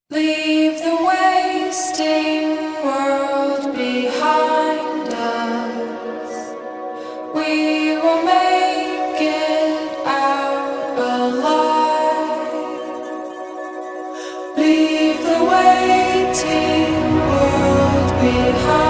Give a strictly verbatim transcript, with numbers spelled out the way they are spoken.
Leave the wasting world behind us. We will make it out alive. Leave the waiting world behind.